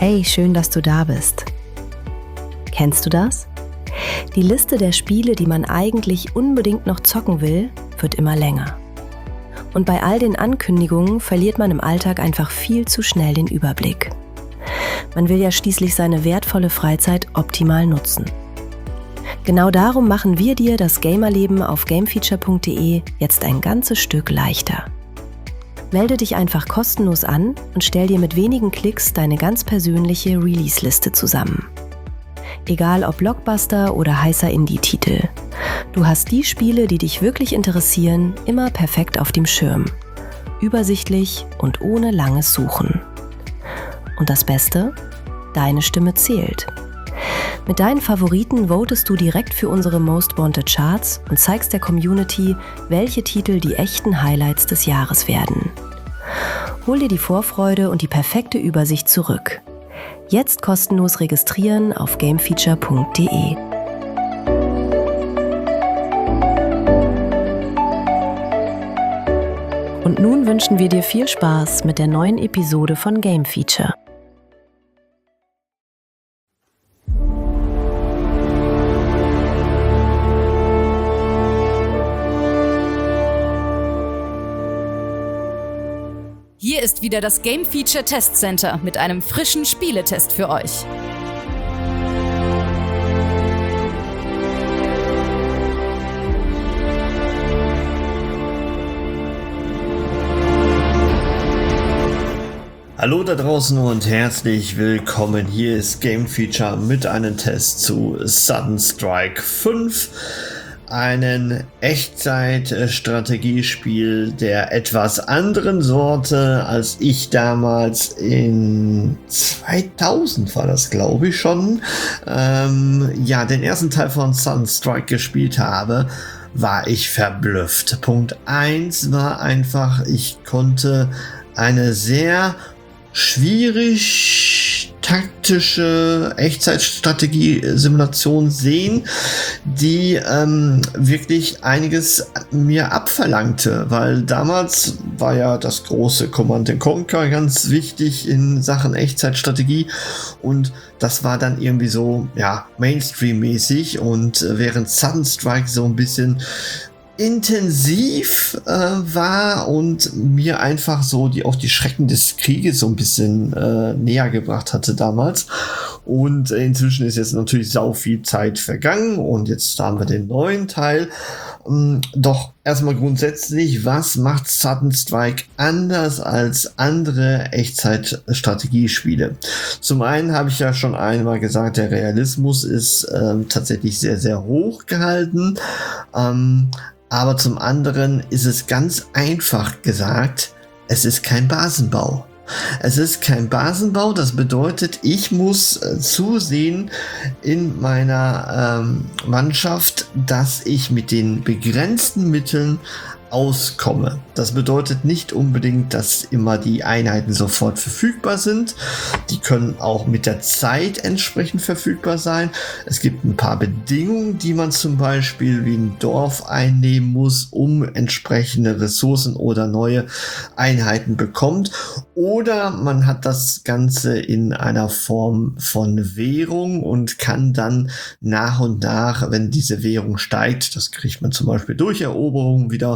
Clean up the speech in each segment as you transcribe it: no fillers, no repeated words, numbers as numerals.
Hey, schön, dass du da bist. Kennst du das? Die Liste der Spiele, die man eigentlich unbedingt noch zocken will, wird immer länger. Und bei all den Ankündigungen verliert man im Alltag einfach viel zu schnell den Überblick. Man will ja schließlich seine wertvolle Freizeit optimal nutzen. Genau darum machen wir dir das Gamerleben auf gamefeature.de jetzt ein ganzes Stück leichter. Melde dich einfach kostenlos an und stell dir mit wenigen Klicks deine ganz persönliche Release-Liste zusammen. Egal ob Blockbuster oder heißer Indie-Titel. Du hast die Spiele, die dich wirklich interessieren, immer perfekt auf dem Schirm. Übersichtlich und ohne langes Suchen. Und das Beste? Deine Stimme zählt. Mit deinen Favoriten votest du direkt für unsere Most Wanted Charts und zeigst der Community, welche Titel die echten Highlights des Jahres werden. Hol dir die Vorfreude und die perfekte Übersicht zurück. Jetzt kostenlos registrieren auf gamefeature.de. Und nun wünschen wir dir viel Spaß mit der neuen Episode von Game Feature. Hier ist wieder das Game Feature Test Center mit einem frischen Spieletest für euch. Hallo da draußen und herzlich willkommen. Hier ist Game Feature mit einem Test zu Sudden Strike 5. Einen Echtzeit-Strategiespiel der etwas anderen Sorte, als ich damals in 2000 war das, glaube ich schon, den ersten Teil von Sudden Strike gespielt habe, war ich verblüfft. Punkt 1 war einfach, ich konnte eine sehr schwierig taktische Echtzeitstrategie-Simulation sehen, die wirklich einiges mir abverlangte, weil damals war ja das große Command & Conquer ganz wichtig in Sachen Echtzeitstrategie und das war dann irgendwie so, ja, Mainstream-mäßig und während Sudden Strike so ein bisschen intensiv war und mir einfach so auch die Schrecken des Krieges so ein bisschen näher gebracht hatte damals. Und inzwischen ist jetzt natürlich sau viel Zeit vergangen und jetzt haben wir den neuen Teil. Doch erstmal grundsätzlich, was macht Sudden Strike anders als andere Echtzeit-Strategiespiele? Zum einen habe ich ja schon einmal gesagt, der Realismus ist tatsächlich sehr, sehr hoch gehalten. Aber zum anderen ist es ganz einfach gesagt, es ist kein Basenbau. Es ist kein Basenbau, das bedeutet, ich muss zusehen in meiner Mannschaft, dass ich mit den begrenzten Mitteln auskomme. Das bedeutet nicht unbedingt, dass immer die Einheiten sofort verfügbar sind. Die können auch mit der Zeit entsprechend verfügbar sein. Es gibt ein paar Bedingungen, die man zum Beispiel wie ein Dorf einnehmen muss, um entsprechende Ressourcen oder neue Einheiten bekommt. Oder man hat das Ganze in einer Form von Währung und kann dann nach und nach, wenn diese Währung steigt, das kriegt man zum Beispiel durch Eroberung wieder,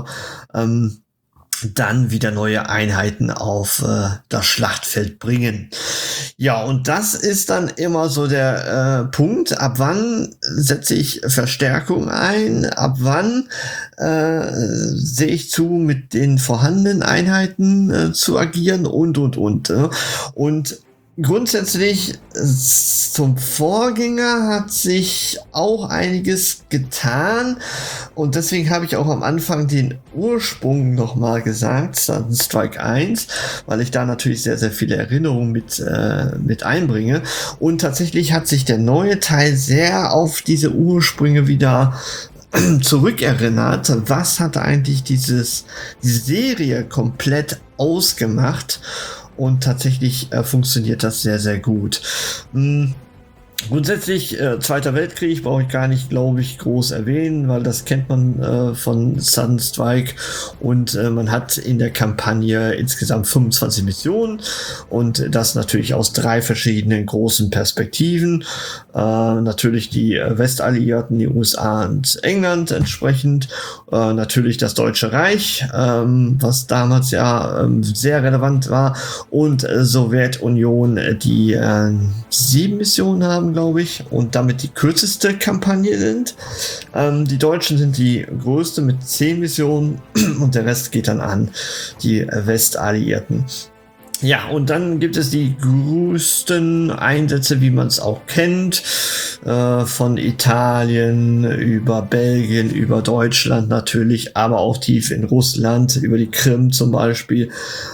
dann wieder neue Einheiten auf das Schlachtfeld bringen. Ja, und das ist dann immer so der Punkt, ab wann setze ich Verstärkung ein, ab wann sehe ich zu, mit den vorhandenen Einheiten zu agieren und. Und grundsätzlich zum Vorgänger hat sich auch einiges getan und deswegen habe ich auch am Anfang den Ursprung nochmal gesagt, Sudden Strike 1, weil ich da natürlich sehr, sehr viele Erinnerungen mit einbringe und tatsächlich hat sich der neue Teil sehr auf diese Ursprünge wieder zurückerinnert. Was hat eigentlich diese Serie komplett ausgemacht? Und tatsächlich funktioniert das sehr, sehr gut. Grundsätzlich, Zweiter Weltkrieg brauche ich gar nicht, glaube ich, groß erwähnen, weil das kennt man von Sudden Strike und man hat in der Kampagne insgesamt 25 Missionen und das natürlich aus 3 verschiedenen großen Perspektiven. Natürlich die Westalliierten, die USA und England entsprechend, natürlich das Deutsche Reich, was damals ja sehr relevant war, und Sowjetunion, die 7 Missionen haben, glaube ich, und damit die kürzeste Kampagne sind. Die Deutschen sind die größte mit 10 Missionen und der Rest geht dann an die Westalliierten. Ja, und dann gibt es die größten Einsätze, wie man es auch kennt, von Italien über Belgien, über Deutschland natürlich, aber auch tief in Russland, über die Krim zum Beispiel.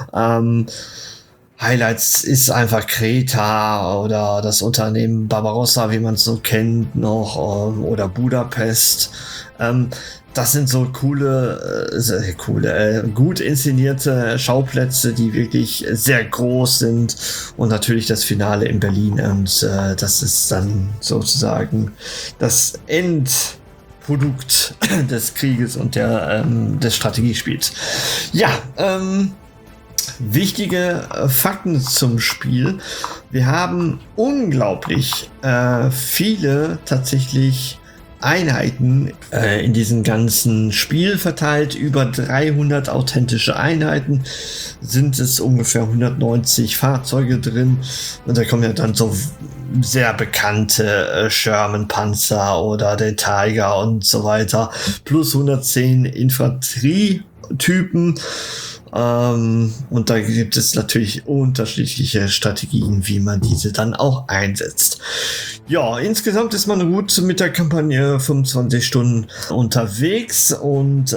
Highlights ist einfach Kreta oder das Unternehmen Barbarossa, wie man es so kennt, noch, oder Budapest. Das sind so gut inszenierte Schauplätze, die wirklich sehr groß sind, und natürlich das Finale in Berlin, und das ist dann sozusagen das Endprodukt des Krieges und des Strategiespiels. Ja, wichtige Fakten zum Spiel. Wir haben unglaublich viele tatsächlich Einheiten in diesem ganzen Spiel verteilt. Über 300 authentische Einheiten, sind es ungefähr 190 Fahrzeuge drin, und da kommen ja dann so sehr bekannte Sherman-Panzer oder den Tiger und so weiter, plus 110 Infanterietypen. Und da gibt es natürlich unterschiedliche Strategien, wie man diese dann auch einsetzt. Ja, insgesamt ist man gut mit der Kampagne 25 Stunden unterwegs, und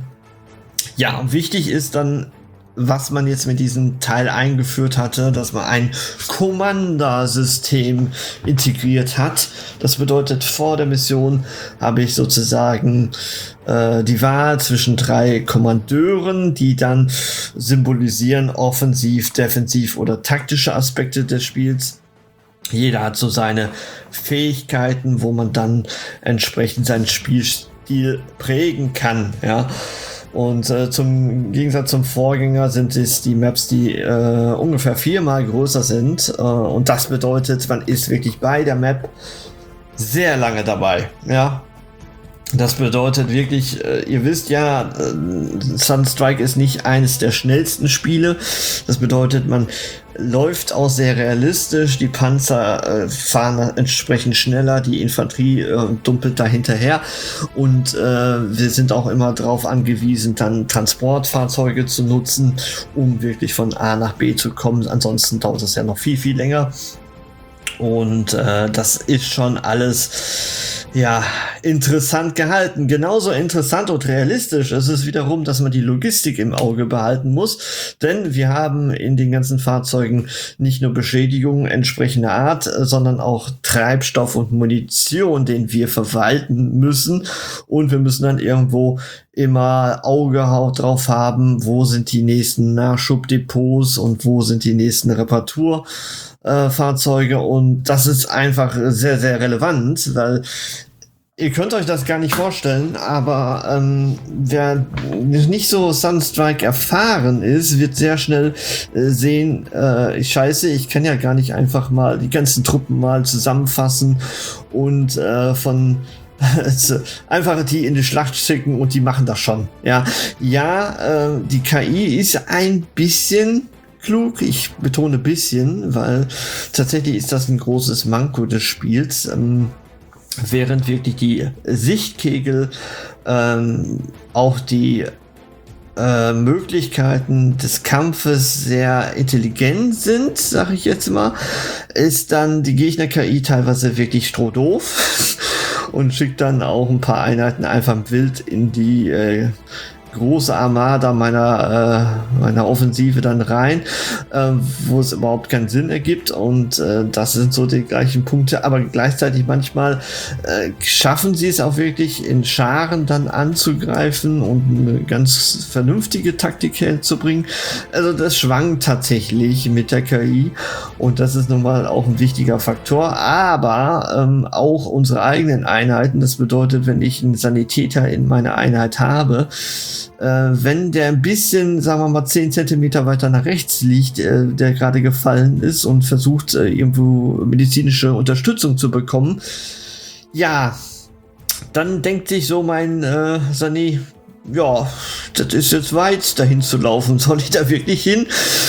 ja, wichtig ist dann, was man jetzt mit diesem Teil eingeführt hatte, dass man ein Commander-System integriert hat. Das bedeutet, vor der Mission habe ich sozusagen die Wahl zwischen 3 Kommandeuren, die dann symbolisieren offensiv, defensiv oder taktische Aspekte des Spiels. Jeder hat so seine Fähigkeiten, wo man dann entsprechend seinen Spielstil prägen kann, ja. Und zum Gegensatz zum Vorgänger sind es die Maps, die ungefähr 4-mal größer sind. Und das bedeutet, man ist wirklich bei der Map sehr lange dabei. Ja, das bedeutet wirklich, ihr wisst ja, Sunstrike ist nicht eines der schnellsten Spiele. Das bedeutet, man läuft auch sehr realistisch, die Panzer fahren entsprechend schneller, die Infanterie dumpelt da hinterher, und wir sind auch immer darauf angewiesen, dann Transportfahrzeuge zu nutzen, um wirklich von A nach B zu kommen. Ansonsten dauert es ja noch viel, viel länger, und das ist schon alles ja interessant gehalten. Genauso interessant und realistisch ist es wiederum, dass man die Logistik im Auge behalten muss, denn wir haben in den ganzen Fahrzeugen nicht nur Beschädigungen entsprechender Art, sondern auch Treibstoff und Munition, den wir verwalten müssen, und wir müssen dann irgendwo immer Auge drauf haben, wo sind die nächsten Nachschubdepots und wo sind die nächsten Reparaturfahrzeuge, und das ist einfach sehr, sehr relevant, weil ihr könnt euch das gar nicht vorstellen, aber wer nicht so Sunstrike erfahren ist, wird sehr schnell sehen, scheiße, ich kann ja gar nicht einfach mal die ganzen Truppen mal zusammenfassen und einfach die in die Schlacht schicken, und die machen das schon. Ja, die KI ist ein bisschen klug, ich betone bisschen, weil tatsächlich ist das ein großes Manko des Spiels, während wirklich die Sichtkegel auch die Möglichkeiten des Kampfes sehr intelligent sind, sag ich jetzt mal, ist dann die Gegner-KI teilweise wirklich strohdoof und schickt dann auch ein paar Einheiten einfach wild in die große Armada meiner Offensive dann rein, wo es überhaupt keinen Sinn ergibt, und das sind so die gleichen Punkte, aber gleichzeitig manchmal schaffen sie es auch wirklich in Scharen dann anzugreifen und eine ganz vernünftige Taktik herzubringen. Also das schwankt tatsächlich mit der KI, und das ist nun mal auch ein wichtiger Faktor, aber auch unsere eigenen Einheiten, das bedeutet, wenn ich einen Sanitäter in meiner Einheit habe, wenn der ein bisschen, sagen wir mal, 10 Zentimeter weiter nach rechts liegt, der gerade gefallen ist und versucht, irgendwo medizinische Unterstützung zu bekommen, ja, dann denkt sich so mein Sani, ja, das ist jetzt weit, dahin zu laufen. Soll ich da wirklich hin?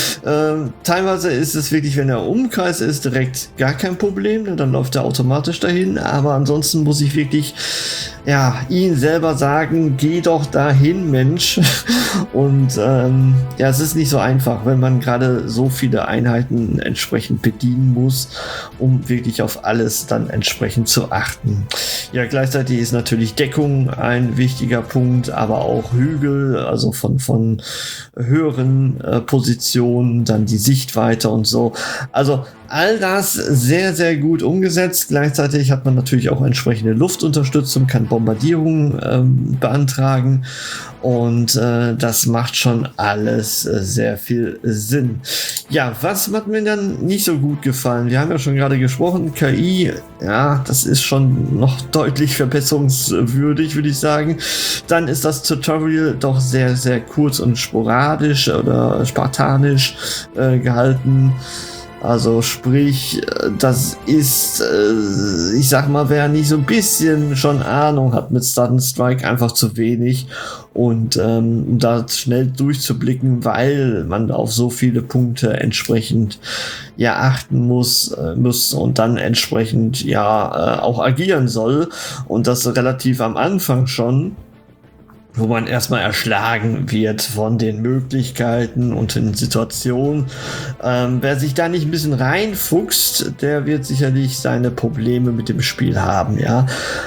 Teilweise ist es wirklich, wenn er Umkreis ist, direkt gar kein Problem. Dann läuft er automatisch dahin. Aber ansonsten muss ich wirklich, ja, ihn selber sagen, geh doch dahin, Mensch. Und ja, es ist nicht so einfach, wenn man gerade so viele Einheiten entsprechend bedienen muss, um wirklich auf alles dann entsprechend zu achten. Ja, gleichzeitig ist natürlich Deckung ein wichtiger Punkt, aber auch Hügel, also von höheren Positionen, dann die Sichtweite und so. Also all das sehr, sehr gut umgesetzt. Gleichzeitig hat man natürlich auch entsprechende Luftunterstützung, kann Bombardierungen beantragen, und das macht schon alles sehr viel Sinn. Ja, was hat mir dann nicht so gut gefallen? Wir haben ja schon gerade gesprochen, KI, ja, das ist schon noch deutlich verbesserungswürdig, würde ich sagen. Dann ist das Tutorial doch sehr, sehr kurz und sporadisch oder spartanisch gehalten. Also sprich, das ist, ich sag mal, wer nicht so ein bisschen schon Ahnung hat mit Sudden Strike, einfach zu wenig, und um da schnell durchzublicken, weil man auf so viele Punkte entsprechend ja achten muss und dann entsprechend ja auch agieren soll, und das relativ am Anfang schon, wo man erstmal erschlagen wird von den Möglichkeiten und den Situationen. Wer sich da nicht ein bisschen reinfuchst, der wird sicherlich seine Probleme mit dem Spiel haben, ja.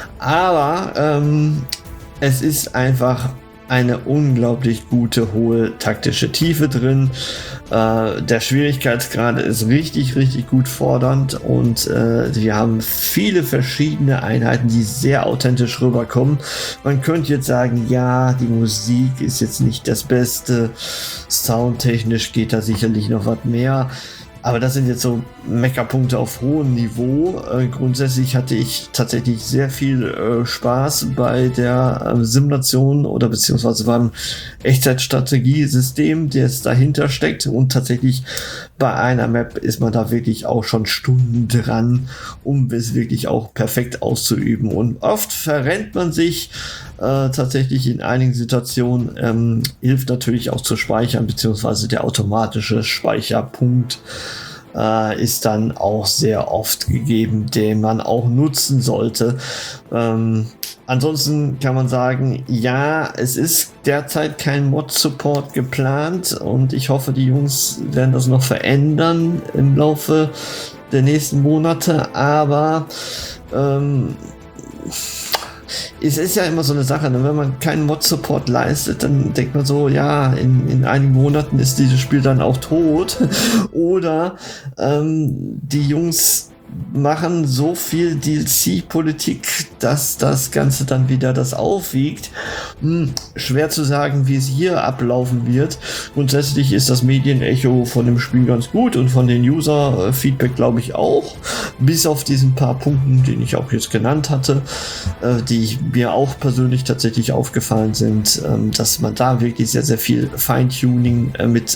Aber es ist einfach eine unglaublich gute, hohe taktische Tiefe drin. Der Schwierigkeitsgrad ist richtig, richtig gut fordernd, und wir haben viele verschiedene Einheiten, die sehr authentisch rüberkommen. Man könnte jetzt sagen, ja, die Musik ist jetzt nicht das Beste, soundtechnisch geht da sicherlich noch was mehr. Aber das sind jetzt so Meckerpunkte auf hohem Niveau. Grundsätzlich hatte ich tatsächlich sehr viel Spaß bei der Simulation oder beziehungsweise beim Echtzeitstrategiesystem, das dahinter steckt. Und tatsächlich bei einer Map ist man da wirklich auch schon Stunden dran, um es wirklich auch perfekt auszuüben. Und oft verrennt man sich tatsächlich in einigen Situationen, hilft natürlich auch zu speichern, beziehungsweise der automatische Speicherpunkt ist dann auch sehr oft gegeben, den man auch nutzen sollte. Ansonsten kann man sagen, ja, es ist derzeit kein Mod-Support geplant, und ich hoffe, die Jungs werden das noch verändern im Laufe der nächsten Monate, aber es ist ja immer so eine Sache, ne? Wenn man keinen Mod-Support leistet, dann denkt man so, ja, in einigen Monaten ist dieses Spiel dann auch tot. Oder die Jungs machen so viel DLC-Politik, dass das Ganze dann wieder das aufwiegt. Schwer zu sagen, wie es hier ablaufen wird. Grundsätzlich ist das Medienecho von dem Spiel ganz gut und von den User-Feedback glaube ich auch. Bis auf diesen paar Punkten, die ich auch jetzt genannt hatte, die mir auch persönlich tatsächlich aufgefallen sind, dass man da wirklich sehr, sehr viel Feintuning mit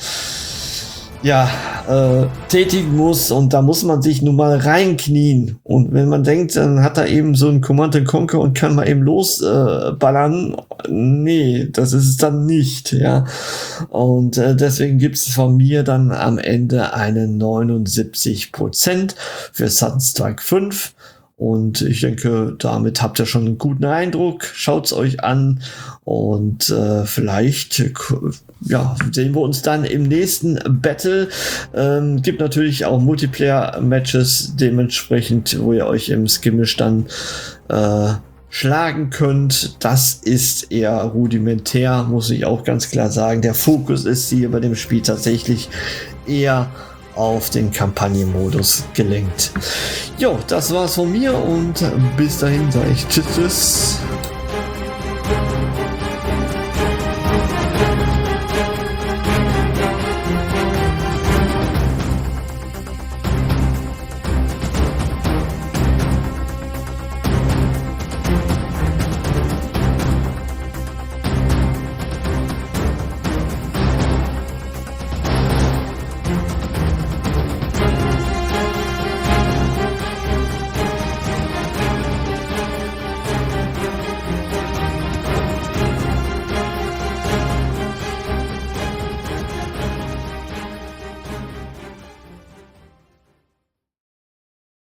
tätigen muss, und da muss man sich nun mal reinknien, und wenn man denkt, dann hat er eben so ein Command & Conquer und kann mal eben losballern, nee, das ist es dann nicht, ja, und deswegen gibt es von mir dann am Ende eine 79% für Sudden Strike 5. Und ich denke, damit habt ihr schon einen guten Eindruck. Schaut's euch an, und vielleicht sehen wir uns dann im nächsten Battle. Gibt natürlich auch Multiplayer-Matches dementsprechend, wo ihr euch im Skirmish dann schlagen könnt, das ist eher rudimentär, muss ich auch ganz klar sagen. Der Fokus ist hier bei dem Spiel tatsächlich eher auf den Kampagnenmodus gelenkt. Jo, das war's von mir und bis dahin sage ich tschüss.